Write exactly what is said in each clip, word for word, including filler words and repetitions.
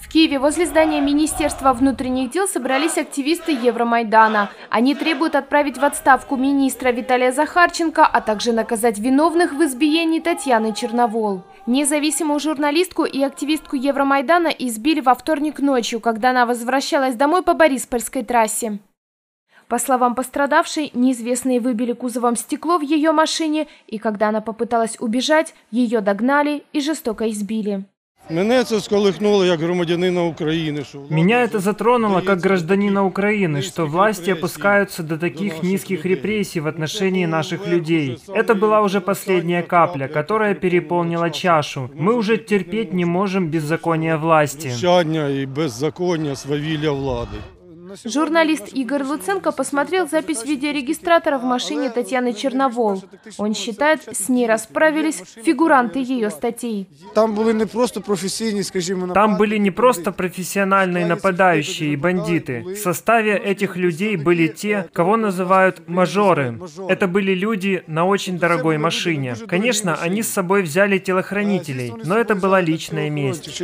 В Киеве возле здания Министерства внутренних дел собрались активисты Евромайдана. Они требуют отправить в отставку министра Виталия Захарченко, а также наказать виновных в избиении Татьяны Черновол. Независимую журналистку и активистку Евромайдана избили во вторник ночью, когда она возвращалась домой по Бориспольской трассе. По словам пострадавшей, неизвестные выбили кузовом стекло в ее машине, и когда она попыталась убежать, ее догнали и жестоко избили. Меня это затронуло как гражданина Украины, что власти опускаются до таких низких репрессий в отношении наших людей. Это была уже последняя капля, которая переполнила чашу. Мы уже терпеть не можем беззакония власти. Журналист Игорь Луценко посмотрел запись видеорегистратора в машине Татьяны Черновол. Он считает, с ней расправились фигуранты ее статей. Там были не просто профессиональные, скажем, Там были не просто профессиональные нападающие и бандиты. В составе этих людей были те, кого называют мажоры. Это были люди на очень дорогой машине. Конечно, они с собой взяли телохранителей, но это была личная месть.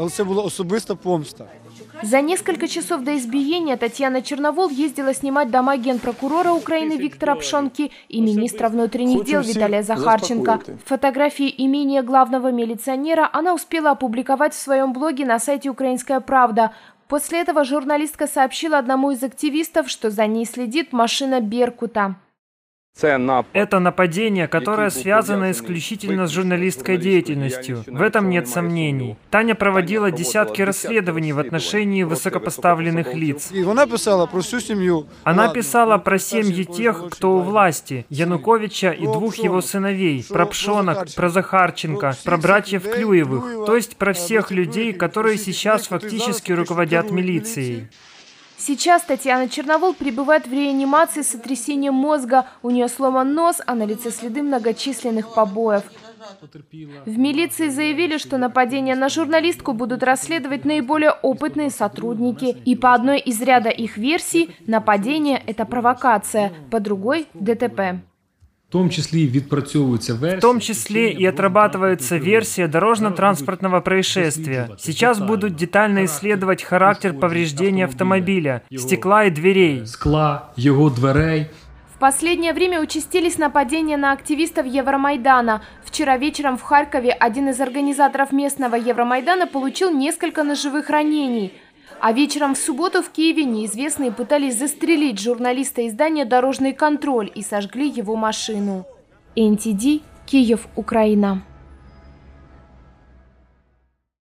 За несколько часов до избиения Татьяна Черновол ездила снимать дома генпрокурора Украины Виктора Пшонки и министра внутренних дел Виталия Захарченко. Фотографии имения главного милиционера она успела опубликовать в своем блоге на сайте «Украинская правда». После этого журналистка сообщила одному из активистов, что за ней следит машина Беркута. Это нападение, которое связано исключительно с журналистской деятельностью. В этом нет сомнений. Таня проводила десятки расследований в отношении высокопоставленных лиц. Она писала про всю семью. Она писала про семьи тех, кто у власти, Януковича и двух его сыновей, про Пшонок, про Захарченко, про братьев Клюевых, то есть про всех людей, которые сейчас фактически руководят милицией. Сейчас Татьяна Черновол пребывает в реанимации с сотрясением мозга, у нее сломан нос, а на лице следы многочисленных побоев. В милиции заявили, что нападение на журналистку будут расследовать наиболее опытные сотрудники. И по одной из ряда их версий, нападение – это провокация, по другой – ДТП. В том числе и отрабатывается версия дорожно-транспортного происшествия. Сейчас будут детально исследовать характер повреждения автомобиля, стекла и дверей. В последнее время участились нападения на активистов Евромайдана. Вчера вечером в Харькове один из организаторов местного Евромайдана получил несколько ножевых ранений. А вечером в субботу в Киеве неизвестные пытались застрелить журналиста издания «Дорожный контроль» и сожгли его машину. эн ти ди, Киев, Украина.